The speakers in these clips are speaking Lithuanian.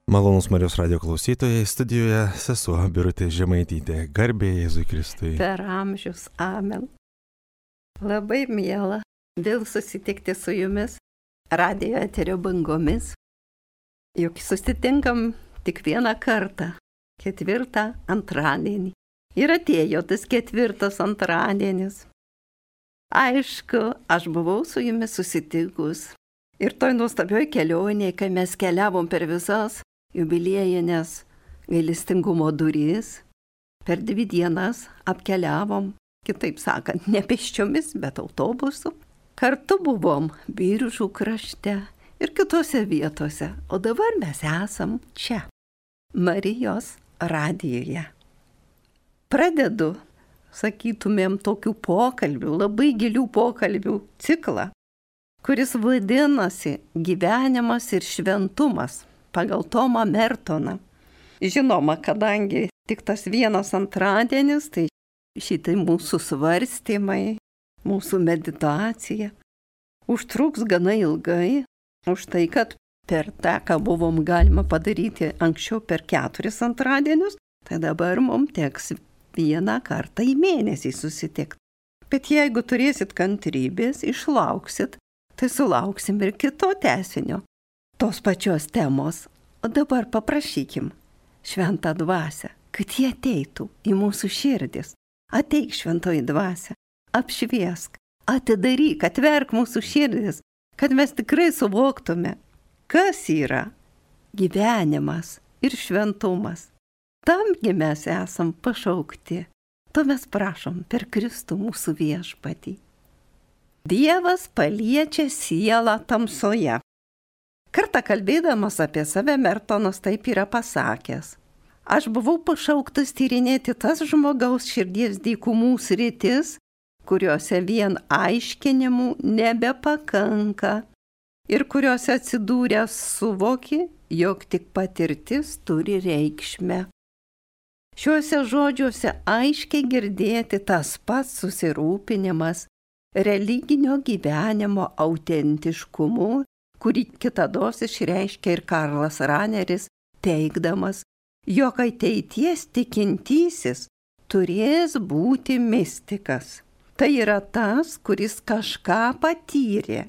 Malonus Marijos radijo klausytojai, studijoje sesuo Birutė Žemaitytė. Garbė Jėzui Kristui. Per amžius. Amen. Labai miela vėl susitikti su jumis radijo eterio bangomis. Juk susitinkam tik vieną kartą, 4 antradienį. Ir atėjo tas 4 antradienis. Aišku, aš buvau su jumis susitikus. Ir toj nuostabioj kelionėje, kai mes keliavom per visas jubiliejinės gailestingumo duris, per 2 dienas apkeliavom, kitaip sakant, ne pėsčiomis, bet autobusu. Kartu buvom Biržų krašte ir kitose vietose, o dabar mes esam čia, Marijos radijoje. Pradedu, sakytumėm, tokių pokalbių, labai gilių pokalbių ciklą, kuris vadinasi Gyvenimas ir šventumas pagal Tomą Mertoną. Žinoma, kadangi tik tas 1 antradienis, tai šitai mūsų svarstymai, mūsų meditacija užtruks gana ilgai, už tai, kad per tą, ką buvom galima padaryti anksčiau per 4 antradienius, tai dabar mums teks 1 kartą į mėnesį susitikti. Bet jeigu turėsit kantrybės, išlauksit, tai sulauksim ir kito tęsinio, tos pačios temos. O dabar paprašykim Šventą Dvasią, kad jie ateitų į mūsų širdis. Ateik, Šventoji Dvasia, apšviesk, atidaryk, atverk mūsų širdis, kad mes tikrai suvoktume, kas yra gyvenimas ir šventumas. Tamgi mes esam pašaukti. To mes prašom per Kristų mūsų viešpatį. Dievas paliečia sielą tamsoje. Kartą kalbėdamas apie save Mertonas taip yra pasakęs. Aš buvau pašauktas tyrinėti tas žmogaus širdies dykumų sritis, kuriuose vien aiškinimų nebepakanka ir kuriuose atsidūręs suvoki, jog tik patirtis turi reikšmę. Šiuose žodžiuose aiškiai girdėti tas pats susirūpinimas religinio gyvenimo autentiškumu, kurį kitados išreiškia ir Karlas Raneris, teigdamas, jog ateities tikintysis turės būti mistikas. Tai yra tas, kuris kažką patyrė,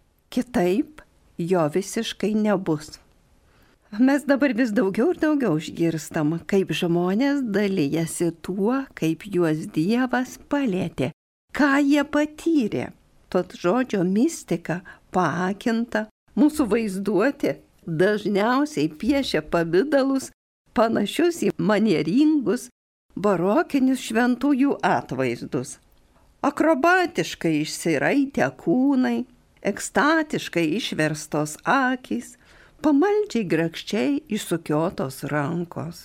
kitaip jo visiškai nebus. Mes dabar vis daugiau ir daugiau išgirstam, kaip žmonės dalijasi tuo, kaip juos Dievas palietė, ką jie patyrė. Tot žodžio mistika paakinta, mūsų vaizduotė dažniausiai piešia pavidalus panašius į manieringus, barokinius šventųjų atvaizdus. Akrobatiškai išsiraitę kūnai, ekstatiškai išverstos akys, pamaldžiai grakščiai išsukiotos rankos.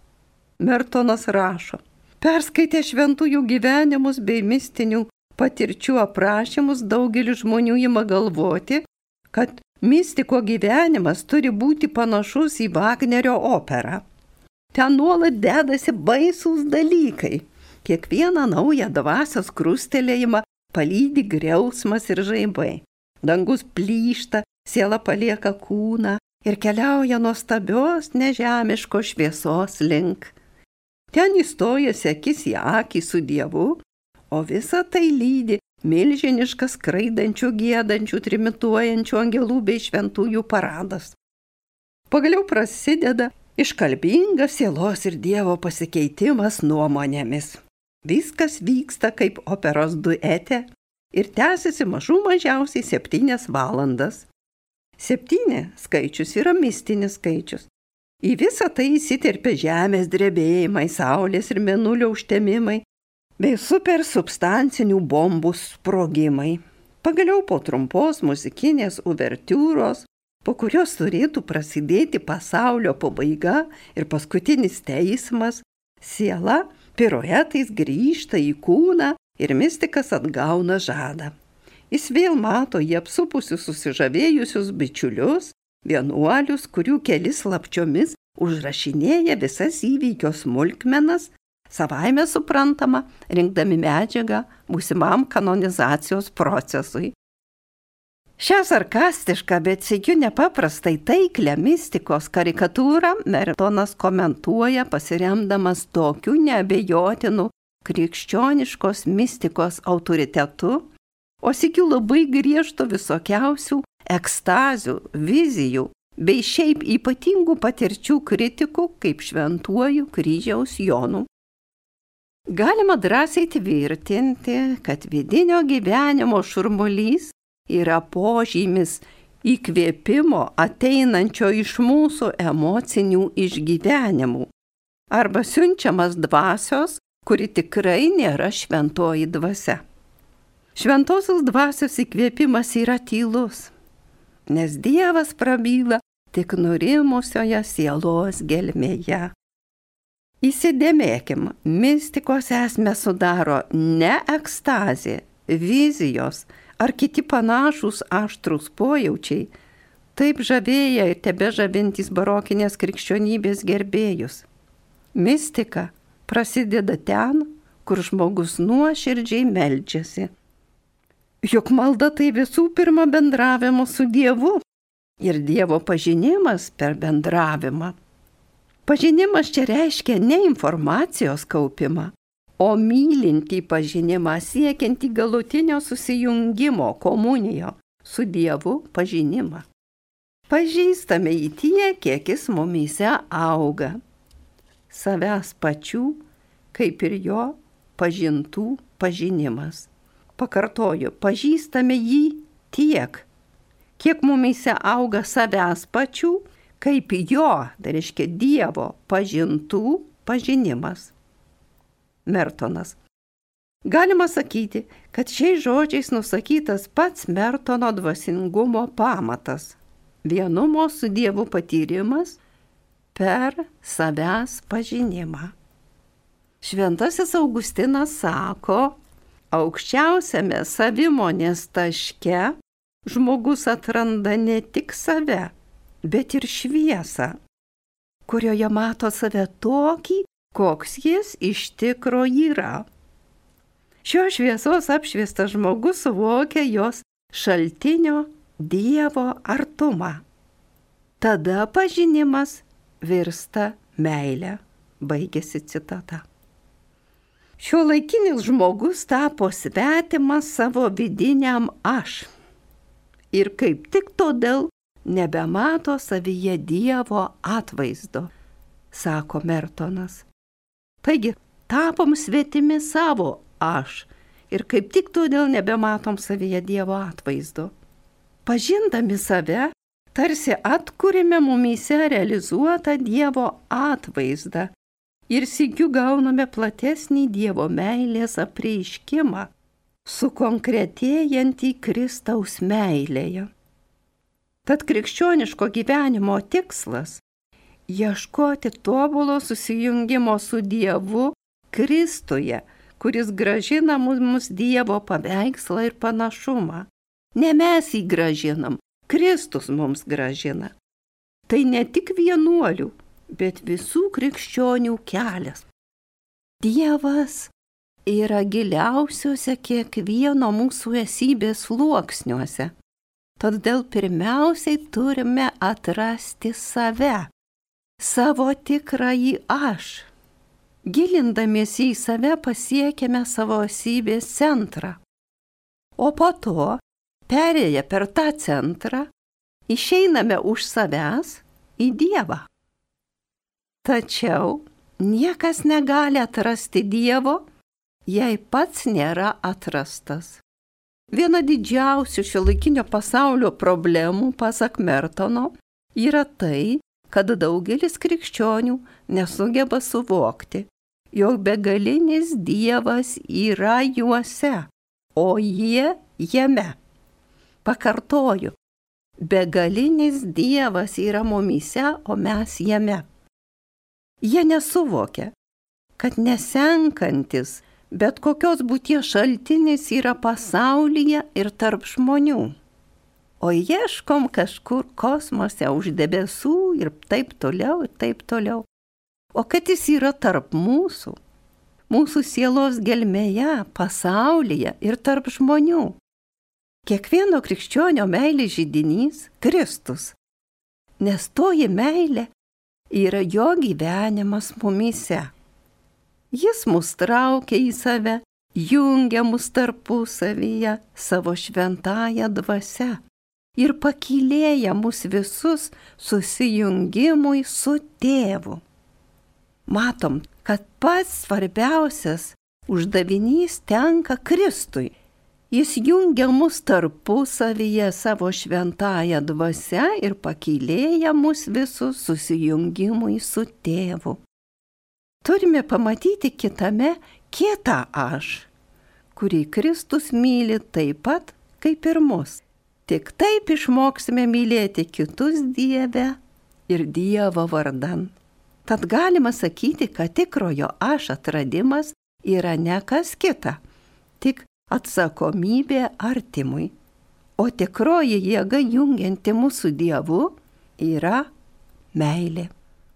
Mertonas rašo, perskaitę šventųjų gyvenimus bei mistinių patirčių aprašymus, daugelis žmonių ima galvoti, kad mistiko gyvenimas turi būti panašus į Vagnerio operą. Ten nuolat dedasi baisūs dalykai. Kiekvieną naują dvasios krustelėjimą palydi griausmas ir žaibai. Dangus plyšta, siela palieka kūną ir keliauja nuostabios nežemiškos šviesos link. Ten įstojasi akis į akį su Dievu, o visa tai lydi milžiniškas skraidančių, giedančių, trimituojančių angelų bei šventųjų paradas. Pagaliau prasideda iškalbingas sielos ir Dievo pasikeitimas nuomonėmis. Viskas vyksta kaip operos duete ir tęsiasi mažiausiai 7 valandas. 7 skaičius yra mistinis skaičius. Į visą tai įsiterpia žemės drebėjimai, saulės ir mėnulio užtemimai, bei supersubstancinių bombų sprogimai. Pagaliau po trumpos muzikinės uvertiūros, po kurios turėtų prasidėti pasaulio pabaiga ir paskutinis teismas, siela piruetais grįžta į kūną ir mistikas atgauna žadą. Jis vėl mato jį apsupusius susižavėjusius bičiulius, vienuolius, kurių keli slapčiomis užrašinėja visas įvykio smulkmenas, savaime suprantama, rinkdami medžiagą būsimam kanonizacijos procesui. Šią sarkastišką, bet sykiu nepaprastai taiklę mistikos karikatūrą Mertonas komentuoja pasiremdamas tokiu neabejotinu krikščioniškos mistikos autoritetu, o sykiu labai griežtų visokiausių ekstazių, vizijų bei šiaip ypatingų patirčių kritikų kaip šventuoju kryžiaus Jonu. Galima drąsiai tvirtinti, kad vidinio gyvenimo šurmulys yra požymis įkvėpimo ateinančio iš mūsų emocinių išgyvenimų arba siunčiamas dvasios, kuri tikrai nėra šventoji dvasia. Šventosios dvasios įkvėpimas yra tylus, nes Dievas prabyla tik nurimusioje sielos gelmėje. Įsidėmėkim, mistikos esmę sudaro ne ekstazė, vizijos ar kiti panašūs aštrūs pojaučiai, taip žavėję ir tebežavintis barokinės krikščionybės gerbėjus. Mistika prasideda ten, kur žmogus nuoširdžiai meldžiasi. Juk malda tai visų pirma bendravimas su Dievu ir Dievo pažinimas per bendravimą. Pažinimas čia reiškia ne informacijos kaupimą, o mylintį pažinimą siekiantį galutinio susijungimo komunijo su Dievu pažinimą. Pažįstame jį tiek, kiek jis mumyse auga. Savęs pačių, kaip ir jo pažintų pažinimas. Pakartoju, pažįstame jį tiek, kiek mumyse auga savęs pačių, kaip jo, tai reiškia Dievo pažintų pažinimas. Mertonas. Galima sakyti, kad šiais žodžiais nusakytas pats Mertono dvasingumo pamatas – vienumo su Dievu patyrimas per savęs pažinimą. Šventasis Augustinas sako, aukščiausiame savimonės taške žmogus atranda ne tik save, bet ir šviesą, kurioje mato save tokį, koks jis iš tikro yra. Šios šviesos apšviestas žmogus suvokia jos šaltinio Dievo artumą. Tada pažinimas virsta meile. Baigėsi citata. Šiuolaikinis žmogus tapo svetimas savo vidiniam aš. Ir kaip tik todėl nebemato savyje Dievo atvaizdo, sako Mertonas. Taigi, tapom svetimi savo aš ir kaip tik todėl nebematom savyje Dievo atvaizdo. Pažindami save, tarsi atkūrime mumyse realizuotą Dievo atvaizdą ir sykiu gauname platesnį Dievo meilės apreiškimą, sukonkretėjantį Kristaus meilėje. Tad krikščioniško gyvenimo tikslas – ieškoti tobulo susijungimo su Dievu Kristuje, kuris grąžina mums Dievo paveikslą ir panašumą. Ne mes jį grąžinam, Kristus mums grąžina. Tai ne tik vienuolių, bet visų krikščionių kelias. Dievas yra giliausiuose kiekvieno mūsų esybės sluoksniuose. Todėl pirmiausiai turime atrasti save, savo tikrąjį aš. Gilindamiesi į save pasiekėme savo esybės centrą. O po to, perėję per tą centrą, išeiname už savęs į Dievą. Tačiau niekas negali atrasti Dievo, jei pats nėra atrastas. Viena didžiausių šiuolaikinio pasaulio problemų, pasak Mertono, yra tai, kad daugelis krikščionių nesugeba suvokti, jog begalinis Dievas yra juose, o jie jame. Pakartoju, begalinis Dievas yra mumyse, o mes jame. Jie nesuvokia, kad nesenkantis bet kokios būties šaltinis yra pasaulyje ir tarp žmonių. O ieškom kažkur kosmose už debesų ir taip toliau, ir taip toliau. O kad jis yra tarp mūsų sielos gelmėje, pasaulyje ir tarp žmonių. Kiekvieno krikščionio meilės židinys – Kristus, nes toji meilė yra jo gyvenimas mumyse. Jis mus traukia į save, jungia mus tarpusavyje savo šventąją dvasią ir pakylėja mus visus susijungimui su Tėvu. Matom, kad pats svarbiausias uždavinys tenka Kristui. Jis jungia mus tarpusavyje savo šventąją dvasią ir pakylėja mus visus susijungimui su Tėvu. Turime pamatyti kitame kitą aš, kurį Kristus myli taip pat kaip ir mus. Tik taip išmoksime mylėti kitus Dieve ir Dievo vardan. Tad galima sakyti, kad tikrojo aš atradimas yra ne kas kita, tik atsakomybė artimui. O tikroji jėga jungianti mūsų Dievu yra meilė.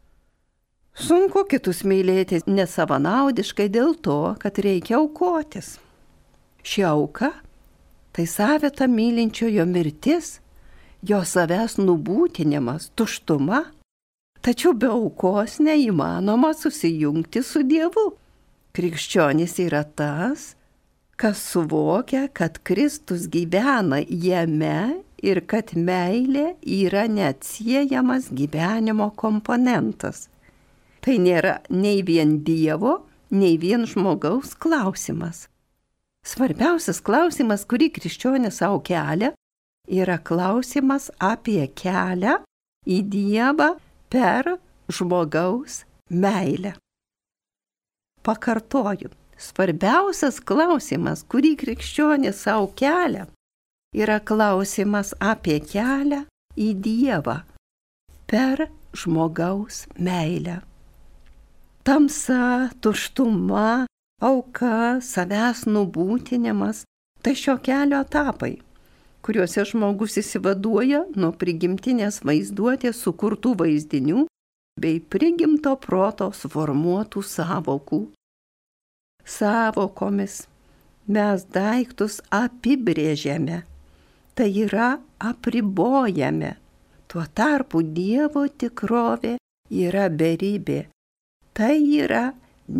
Sunku kitus mylėti nesavanaudiškai dėl to, kad reikia aukotis. Ši auka – tai savita mylinčiojo mirtis, jo savęs nubūtinimas, tuštuma. Tačiau be aukos neįmanoma susijungti su Dievu. Krikščionis yra tas, kas suvokia, kad Kristus gyvena jame ir kad meilė yra neatsiejamas gyvenimo komponentas. Tai nėra nei vien Dievo, nei vien žmogaus klausimas. Svarbiausias klausimas, kurį krikščionis savo kelia, yra klausimas apie kelią į Dievą per žmogaus meilę. Pakartoju, svarbiausias klausimas, kurį krikščionis savo kelia, yra klausimas apie kelią į Dievą per žmogaus meilę. Tamsa, tuštuma, auka, savęs nubūtinimas – tai šio kelio etapai, kuriuose žmogus įsivaduoja nuo prigimtinės vaizduotės sukurtų vaizdinių bei prigimto proto suformuotų sąvokų. Sąvokomis mes daiktus apibrėžiame, tai yra apribojame. Tuo tarpu Dievo tikrovė yra beribė. Tai yra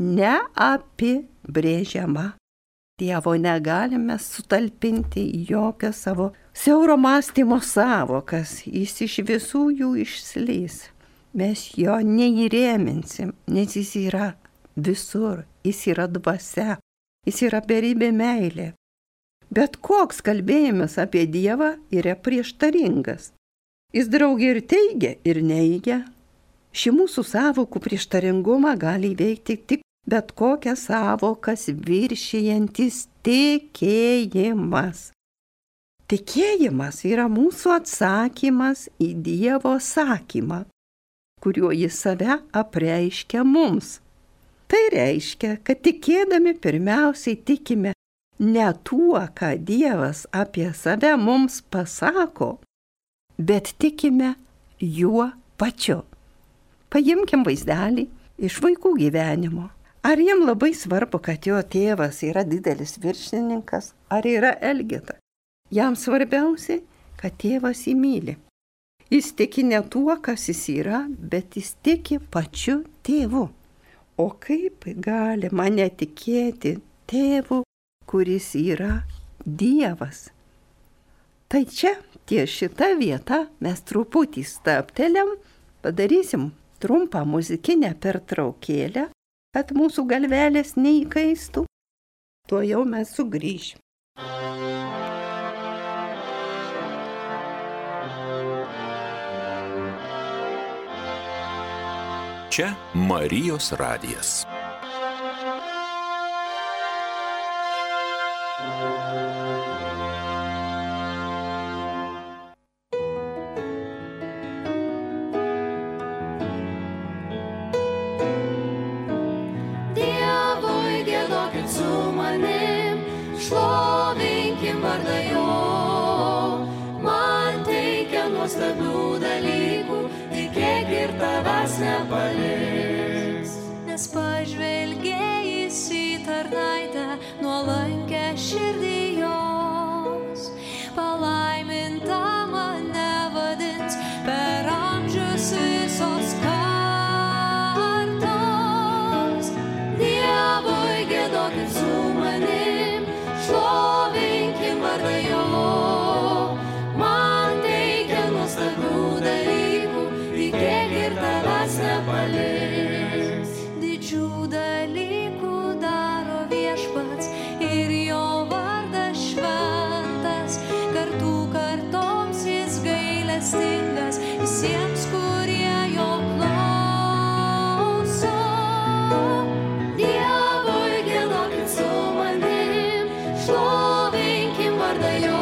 neapibrėžiama. Dievo negalime sutalpinti į jokią savo siauro mąstymo sąvokas. Jis iš visų jų išslys. Mes jo neįrėminsim, nes jis yra visur. Jis yra dvasia. Jis yra beribė meilė. Bet koks kalbėjimas apie Dievą yra prieštaringas. Jis drauge ir teigia, ir neigia. Ši mūsų sąvokų prieštaringumą gali įveikti tik bet kokią sąvokas viršijantis tikėjimas. Tikėjimas yra mūsų atsakymas į Dievo sakymą, kuriuo jis save apreiškia mums. Tai reiškia, kad tikėdami pirmiausiai tikime ne tuo, ką Dievas apie save mums pasako, bet tikime juo pačiu. Paimkim vaizdelį iš vaikų gyvenimo. Ar jiem labai svarbu, kad jo tėvas yra didelis viršininkas, ar yra Elgeta? Jam svarbiausia, kad tėvas jį myli. Jis tiki ne tuo, kas jis yra, bet jis tiki pačiu tėvu. O kaip galima netikėti tėvu, kuris yra Dievas? Tai čia, ties šita vieta, mes truputį stabteliam, padarysim trumpą muzikinę pertraukėlę, kad mūsų galvelės neįkaistų. Tuo jau mes sugrįšim. Čia Marijos radijas. Dievui giedokit su manim, šlovinkim vardą jo. Man teikia nuostabių dalykų, tikėk ir tavęs nepaliks. Nes pažvelgėjęs į tarnaitę, nuolankę širdį jos, nepaliks. Didžių dalykų daro Viešpats ir jo vardas šventas. Kartų kartoms jis gailestingas visiems, kurie jo klauso. Dievui giedokit su manim, šlovinkim vardą jo.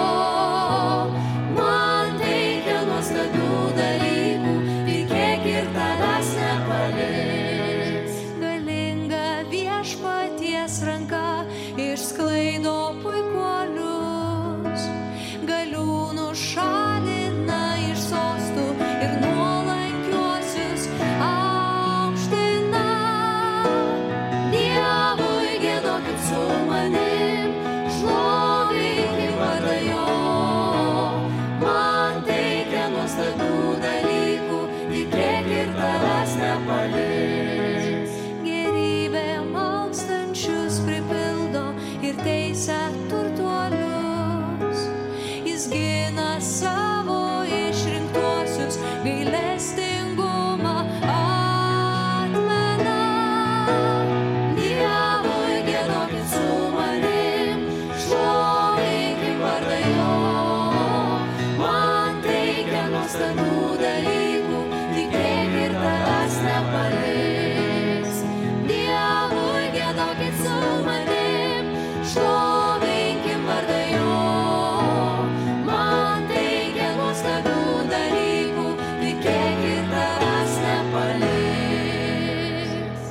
Man teikia nuostabių dalykų ir kiek ir tavęs nepaliks. Galinga Viešpaties ranka išsklaido puikuolius. Galiūnų šalina iš sostų ir nuolankiuosius aukština. Dievui giedokit su manim, šlovinkim vardą jo. Man teikia nuostabių dalykų, tikėk ir tavęs nepaliks. Gerybė malstančius pripildo ir teisia turtuolius. Jis gina savo išrinktuosius, gailestingumą atmena. Dievui giedokit su manim, šlovinkim vardą jo. Man teikia nuostabių dalykų, tikėk ir tavęs nepaliks. Dievui giedokit su manim, šlovinkim vardą jo. Man teikia nuostabių dalykų, tikėk ir tavęs nepaliks.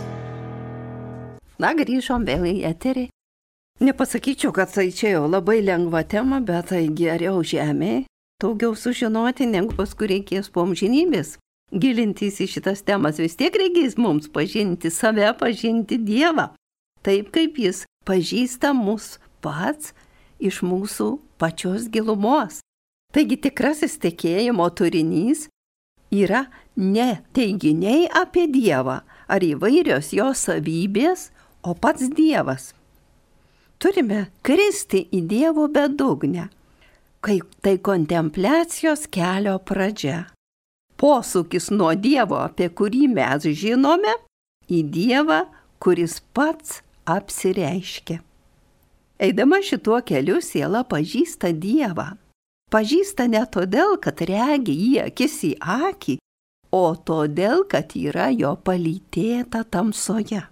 Na, grįžom vėl į eterį. Nepasakyčiau, kad tai čia jau labai lengva tema, bet tai geriau žemėje. Daugiau sužinoti, negu paskui reikės po amžinybės. Gilintis į šitas temas vis tiek reikės mums pažinti save, pažinti Dievą. Taip kaip jis pažįsta mus pats iš mūsų pačios gilumos. Taigi tikrasis tikėjimo turinys yra ne teiginiai apie Dievą ar įvairios jo savybės, o pats Dievas. Turime kristi į Dievo bedugnę, kai tai kontempliacijos kelio pradžia. Posūkis nuo Dievo, apie kurį mes žinome, į Dievą, kuris pats apsireiškia. Eidama šituo keliu siela pažįsta Dievą. Pažįsta ne todėl, kad regi jį akis į akį, o todėl, kad yra jo palytėta tamsoje.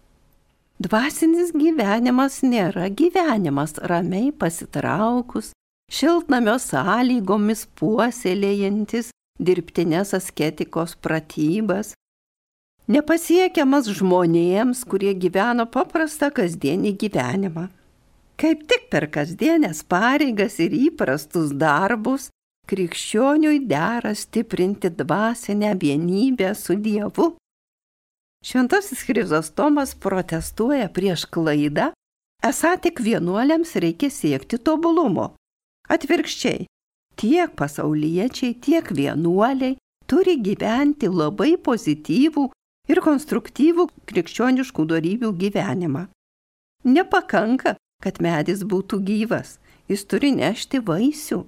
Dvasinis gyvenimas nėra gyvenimas ramiai pasitraukus, šiltnamio sąlygomis puoselėjantis dirbtinės asketikos pratybas, nepasiekiamas žmonėms, kurie gyveno paprastą kasdienį gyvenimą. Kaip tik per kasdienės pareigas ir įprastus darbus krikščioniui dera stiprinti dvasinę vienybę su Dievu. Šventasis Chrizostomas protestuoja prieš klaidą, esą tik vienuoliams reikia siekti tobulumo. Atvirkščiai, tiek pasauliečiai, tiek vienuoliai turi gyventi labai pozityvų ir konstruktyvų krikščioniškų dorybių gyvenimą. Nepakanka, kad medis būtų gyvas, jis turi nešti vaisių.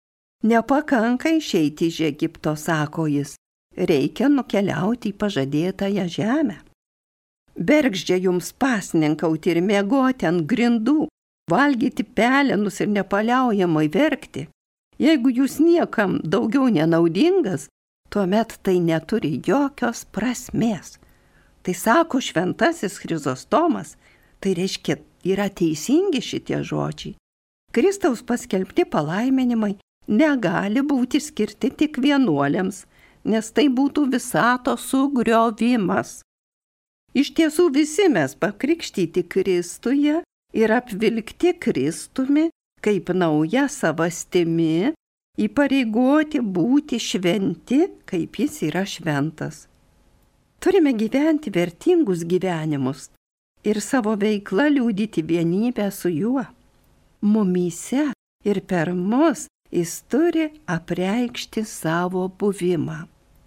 Nepakanka išeiti iš Egipto, sako jis, reikia nukeliauti į pažadėtąją žemę. Bergždžia jums pasninkauti ir miegoti ant grindų, valgyti pelenus ir nepaliaujamai verkti. Jeigu jūs niekam daugiau nenaudingas, tuomet tai neturi jokios prasmės. Tai sako šventasis Chrizostomas, tai reiškia, yra teisingi šitie žodžiai. Kristaus paskelbti palaiminimai negali būti skirti tik vienuoliams, nes tai būtų visatos sugriovimas. Iš tiesų visi mes pakrikštyti Kristuje ir apvilkti Kristumi kaip nauja savastimi, įpareigoti būti šventi, kaip jis yra šventas. Turime gyventi vertingus gyvenimus ir savo veiklą liudyti vienybę su juo. Mumyse ir per mus jis turi apreikšti savo buvimą.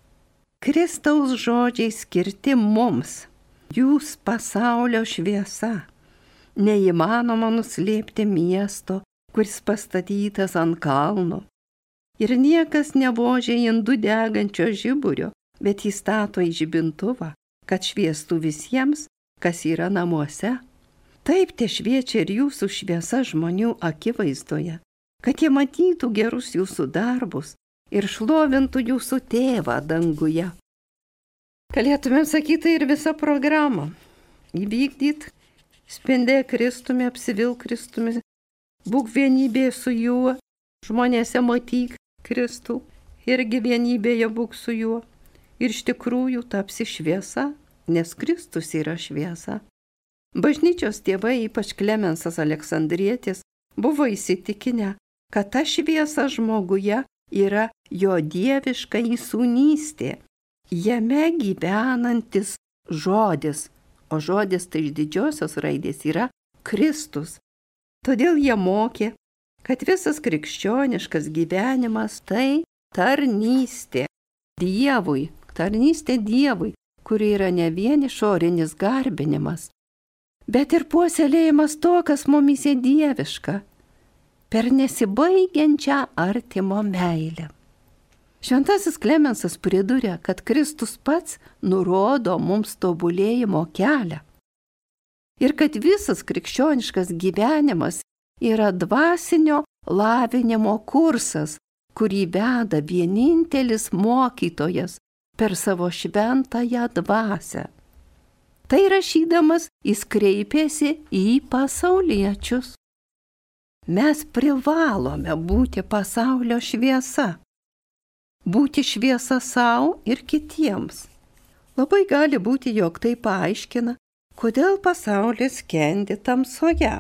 Kristaus žodžiai skirti mums, jūs pasaulio šviesa. Neįmanoma nuslėpti miesto, kuris pastatytas ant kalno. Ir niekas nevožia indų degančio žiburio, bet jį stato į žibintuvą, kad šviestų visiems, kas yra namuose. Taip te šviečia ir jūsų šviesa žmonių akivaizdoje, kad jie matytų gerus jūsų darbus ir šlovintų jūsų tėvą danguje. Galėtumėm sakyti ir visą programą. Įvykdyt, spindėk Kristumi, apsivilk Kristumi, būk vienybėje su juo, žmonėse matyk Kristų, irgi vienybėje būk su juo. Ir iš tikrųjų tapsi šviesa, nes Kristus yra šviesa. Bažnyčios tėvai, ypač Klemensas Aleksandrietis, buvo įsitikinę, kad ta šviesa žmoguje yra jo dieviška įsūnystė, jame gyvenantis žodis, o žodis tai iš didžiosios raidės yra Kristus. Todėl jie mokė, kad visas krikščioniškas gyvenimas tai tarnystė Dievui, kuri yra ne vien išorinis garbinimas, bet ir puoselėjimas to, kas mumyse dieviška, per nesibaigiančią artimo meilę. Šventasis Klemensas priduria, kad Kristus pats nurodo mums tobulėjimo kelią ir kad visas krikščioniškas gyvenimas yra dvasinio lavinimo kursas, kurį veda vienintelis mokytojas per savo šventąją dvasią. Tai rašydamas jis kreipėsi į pasauliečius. Mes privalome būti pasaulio šviesa, būti šviesa savo ir kitiems. Labai gali būti, jog tai paaiškina, kodėl pasaulis skendi tamsoje.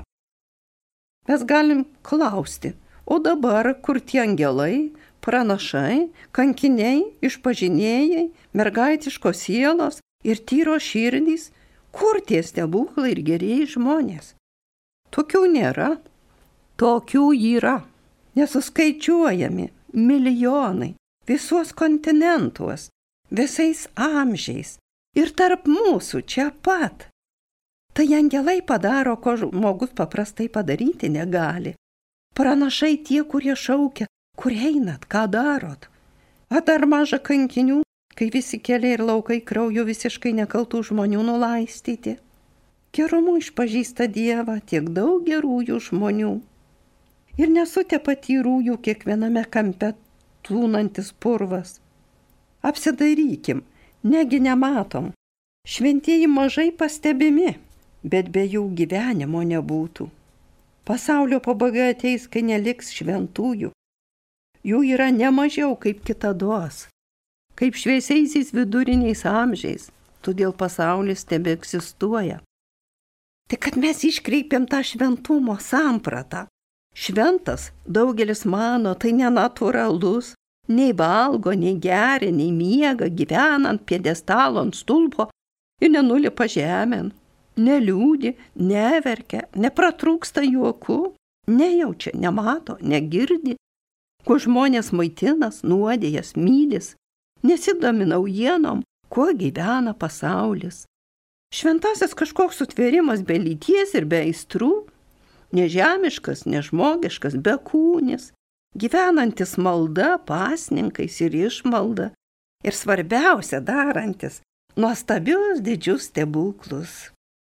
Mes galim klausti, o dabar kur tie angelai, pranašai, kankiniai, išpažinėjai, mergaitiškos sielos ir tyro širdys, kur tie stebuklai ir gerieji žmonės? Tokių nėra. Tokių yra. Nesuskaičiuojami milijonai, visuos kontinentuos, visais amžiais ir tarp mūsų čia pat. Tai angelai padaro, ko žmogus paprastai padaryti negali. Pranašai tie, kurie šaukia, kur einat, ką darot. A dar maža kankinių, kai visi keliai ir laukai krauju visiškai nekaltų žmonių nulaistyti. Gerumu išpažįsta Dievą tiek daug gerųjų žmonių. Ir nesutepa tyrųjų kiekviename kampe tūnantis purvas. Apsidairykim, negi nematom. Šventieji mažai pastebimi, bet be jų gyvenimo nebūtų. Pasaulio pabaiga ateis, kai neliks šventųjų. Jų yra ne mažiau kaip kitados, kaip šviesiaisiais viduriniais amžiais, todėl pasaulis tebeegzistuoja. Tik kad mes iškreipiam tą šventumo sampratą. Šventas, daugelis mano, tai nenatūralus, nei valgo, nei geria, nei miega, gyvena ant pjedestalo, ant stulpo ir nenulipa žemėn, neliūdi, neverkia, nepratrūksta juoku, nejaučia, nemato, negirdi, kuo žmonės maitinas, nuodėjas, mylis, nesidomi naujienom, kuo gyvena pasaulis. Šventasis kažkoks sutvėrimas be lyties ir be aistrų, nežemiškas, nežmogiškas, bekūnis, gyvenantis malda, pasninkais ir išmalda ir svarbiausia darantis nuostabius didžius stebuklus.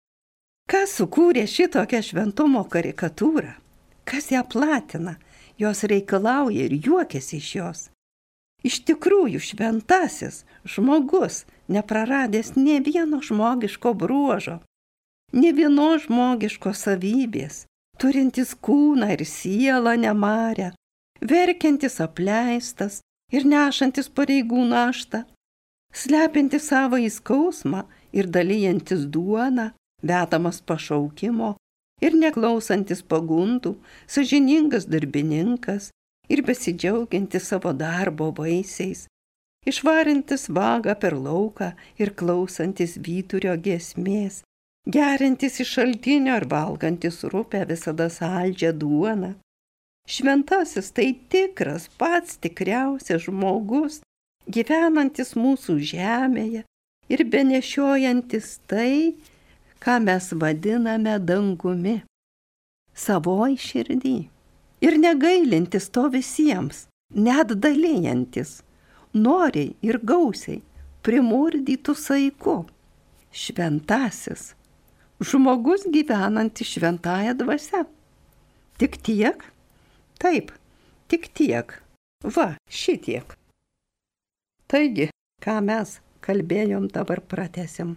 Kas sukūrė šitokią šventumo karikatūrą? Kas ją platina? Jos reikalauja ir juokiasi iš jos. Iš tikrųjų šventasis žmogus, nepraradęs nė vieno žmogiško bruožo, nė vienos žmogiškos savybės, turintis kūną ir sielą nemarę, verkiantis apleistas ir nešantis pareigų naštą, slepiantis savo įskausmą ir dalyjantis duoną, vedamas pašaukimo ir neklausantis pagundų, sąžiningas darbininkas ir besidžiaugiantis savo darbo vaisiais, išvarintis vagą per lauką ir klausantis vyturio giesmės, geriantis iš šaltinio ir valgantis rupę visada saldžią duoną. Šventasis tai tikras, pats tikriausias žmogus, gyvenantis mūsų žemėje ir benešiojantis tai, ką mes vadiname dangumi, savoj širdį. Ir negailintis to visiems, net dalyjantis, noriai ir gausiai, primurdytų saiku. Šventasis. Žmogus gyvenantis šventąją dvasią. Tik tiek? Taip, tik tiek. Va, šitiek. Taigi, ką mes kalbėjom, dabar pratęsim.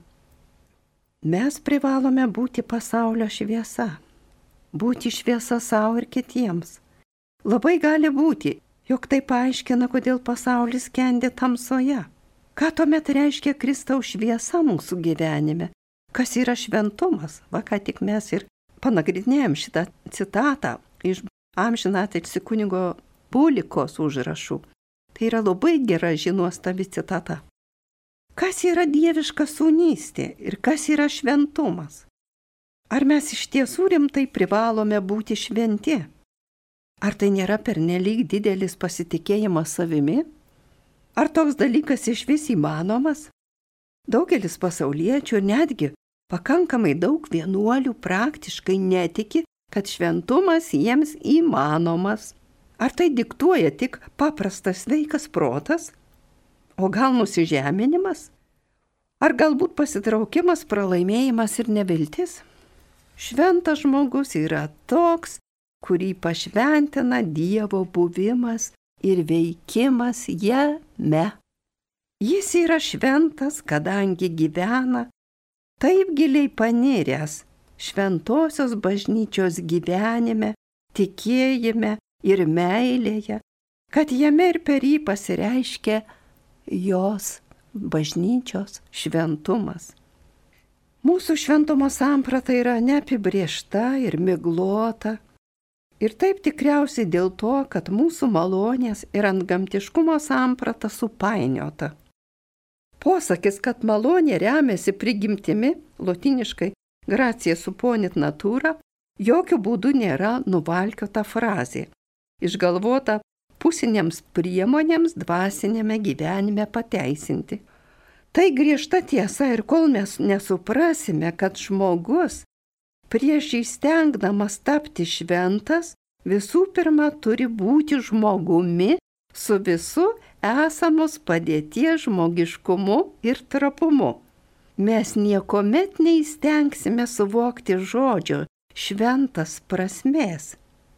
Mes privalome būti pasaulio šviesa. Būti šviesa savo ir kitiems. Labai gali būti, jog tai paaiškina, kodėl pasaulis skendi tamsoje. Ką tuomet reiškia Kristaus šviesa mūsų gyvenime? Kas yra šventumas? Va, ką tik mes ir panagrinėjom šitą citatą iš amžinatilsį kunigo Pulikos užrašų. Tai yra labai gera nuostabi citata. Kas yra dieviška sūnystė ir kas yra šventumas? Ar mes iš tiesų rimtai privalome būti šventi? Ar tai nėra pernelyg didelis pasitikėjimas savimi? Ar toks dalykas išvis įmanomas? Daugelis pasauliečių ir netgi pakankamai daug vienuolių praktiškai netiki, kad šventumas jiems įmanomas. Ar tai diktuoja tik paprastas sveikas protas? O gal nusižeminimas? Ar galbūt pasitraukimas, pralaimėjimas ir neviltis? Šventas žmogus yra toks, kurį pašventina Dievo buvimas ir veikimas jame. Jis yra šventas, kadangi gyvena taip giliai paniręs šventosios bažnyčios gyvenime, tikėjime ir meilėje, kad jame ir per jį pasireiškia jos bažnyčios šventumas. Mūsų šventumo samprata yra neapibriešta ir miglota. Ir taip tikriausiai dėl to, kad mūsų malonės ir antgamtiškumo samprata supainiota. Posakis, kad malonė remiasi prigimtimi, lotyniškai gracia supponit natura, jokių būdų nėra nuvalkiota frazė, išgalvota pusinėms priemonėms dvasinėme gyvenime pateisinti. Tai griežta tiesa ir kol mes nesuprasime, kad žmogus prieš įstengdamas tapti šventas, visų pirma turi būti žmogumi su visu esamos padėties žmogiškumu ir trapumu. Mes niekuomet neįstengsime suvokti žodžio šventas prasmės.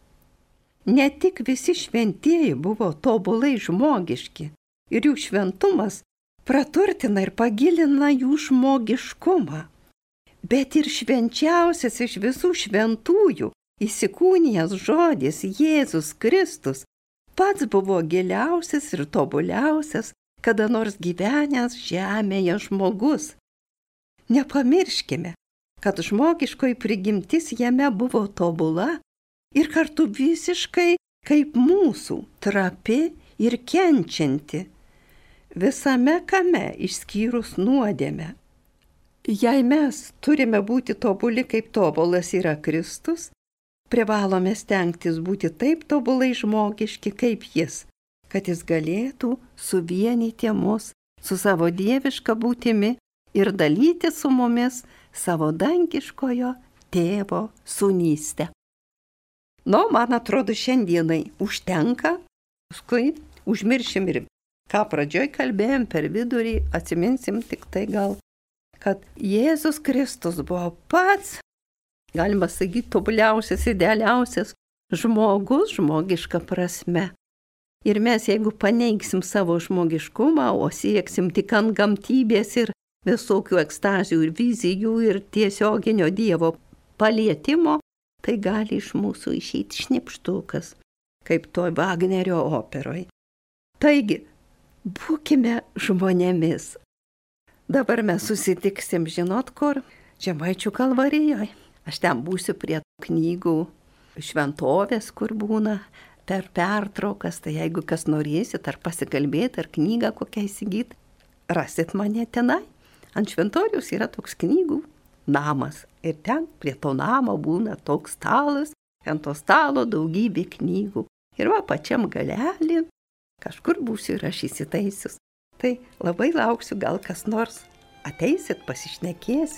Ne tik visi šventieji buvo tobulai žmogiški ir jų šventumas praturtina ir pagilina jų žmogiškumą. Bet ir švenčiausias iš visų šventųjų, įsikūnijęs žodis Jėzus Kristus, pats buvo giliausias ir tobuliausias, kada nors gyvenęs žemėje žmogus. Nepamirškime, kad žmogiškoji prigimtis jame buvo tobula ir kartu visiškai kaip mūsų, trapi ir kenčianti, visame kame išskyrus nuodėmę. Jei mes turime būti tobuli, kaip tobulas yra Kristus, privalome stengtis būti taip tobulai žmogiški kaip jis, kad jis galėtų suvienyti mus su savo dieviška būtimi ir dalyti su mumis savo dangiškojo tėvo sūnystę. Man atrodo, šiandienai užtenka, paskui užmiršim ir ką pradžioj kalbėjom per vidurį, atsiminsim tik tai gal, kad Jėzus Kristus buvo pats, galima sakyti, tobuliausias, idealiausias žmogus žmogiška prasme. Ir mes, jeigu paneigsim savo žmogiškumą, o sieksim tik antgamtybės ir visokių ekstazių ir vizijų ir tiesioginio Dievo palietimo, tai gali iš mūsų išeiti šnipštukas, kaip toj Vagnerio operoj. Taigi, būkime žmonėmis. Dabar mes susitiksim, žinot kur? Žemaičių Kalvarijoje. Aš ten būsiu prie knygų šventovės, kur būna per pertraukas, tai jeigu kas norėsit ar pasikalbėti, ar knygą kokią įsigyti, rasit mane tenai. Ant šventoriaus yra toks knygų namas. Ir ten prie to namo būna toks stalas, ant to stalo daugybė knygų. Ir va pačiam galelį kažkur būsiu ir aš įsitaisius. Tai labai lauksiu, gal kas nors ateisit, pasišnekėsit.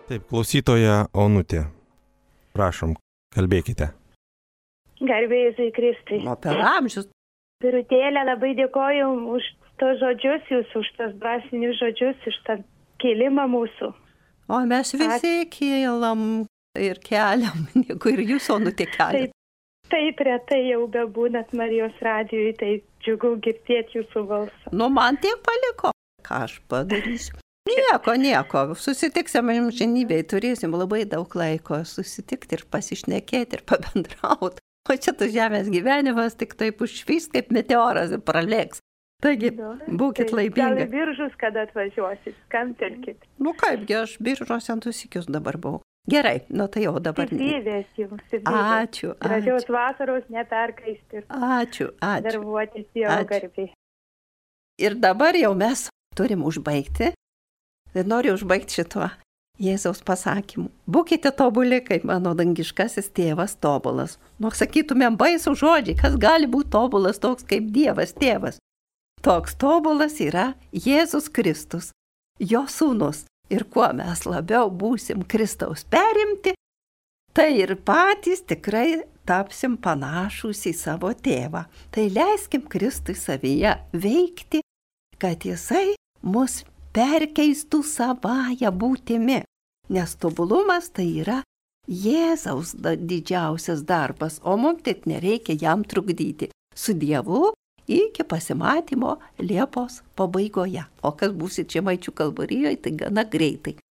Taip, klausytoja Onutė. Prašom, kalbėkite. Garbė Jėzui Kristui. O per amžius. Birutėlė, labai dėkoju už tos žodžius, jūs už tos dvasinius žodžius, už tą kėlimą mūsų. O mes visi kėlam ir keliam, negu ir jūs, Onutė, keliam. Taip retai jau bebūnat Marijos radijui, tai džiugu girdėti jūsų balsą. Nu, man tiek paliko. Ką aš padarysiu? Nieko. Susitiksim amžinybėj, turėsim labai daug laiko susitikti ir pasišnekėti ir pabendrauti. O čia tas žemės gyvenimas tik taip užšvys kaip meteoras ir pralėks. Taigi, būkit laimingi. Gal į Biržus, kada atvažiuosit, skambtelkit. Nu kaipgi, aš Biržuose antusikius dabar buvau. Gerai, nu tai jau dabar. Stiprybės jums. Ačiū. Gražios vasaros, neperkaisti. Ačiū. Darbuotis Dievo garbei. Ir dabar jau mes turim užbaigti. Ir noriu užbaigti šituo Jėzaus pasakymu. Būkite tobuli, kaip mano dangiškasis tėvas tobulas. Nu, sakytumėm baisų žodžiai, kas gali būti tobulas toks kaip Dievas tėvas. Toks tobulas yra Jėzus Kristus, jo sūnus. Ir kuo mes labiau būsim Kristaus perimti, tai ir patys tikrai tapsim panašūs į savo tėvą. Tai leiskim Kristui savyje veikti, kad jisai mus perkeistų savąją būtimi. Nes tobulumas tai yra Jėzaus didžiausias darbas, o mums tik nereikia jam trukdyti. Su Dievu iki pasimatymo Liepos pabaigoje. O kas būsit Žemaičių Kalvarijoje, tai gana greitai.